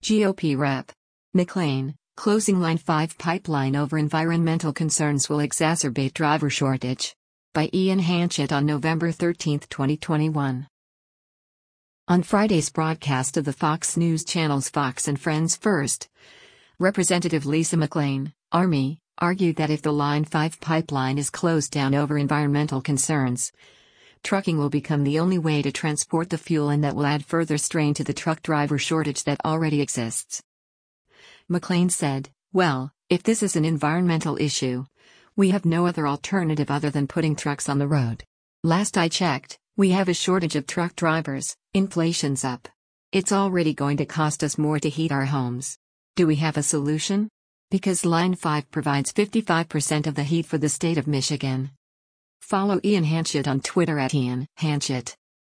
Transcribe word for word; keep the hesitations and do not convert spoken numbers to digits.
G O P Rep. McLean, closing Line five pipeline over environmental concerns will exacerbate driver shortage. By Ian Hanchett on November thirteenth, twenty twenty-one. On Friday's broadcast of the Fox News Channel's Fox and Friends First, Representative Lisa McLean, Army, argued that if the Line five pipeline is closed down over environmental concerns, trucking will become the only way to transport the fuel, and that will add further strain to the truck driver shortage that already exists. McLean said, "Well, if this is an environmental issue, we have no other alternative other than putting trucks on the road. Last I checked, we have a shortage of truck drivers, inflation's up. It's already going to cost us more to heat our homes. Do we have a solution? Because Line five provides fifty-five percent of the heat for the state of Michigan." Follow Ian Hanchett on Twitter at Ian Hanchett.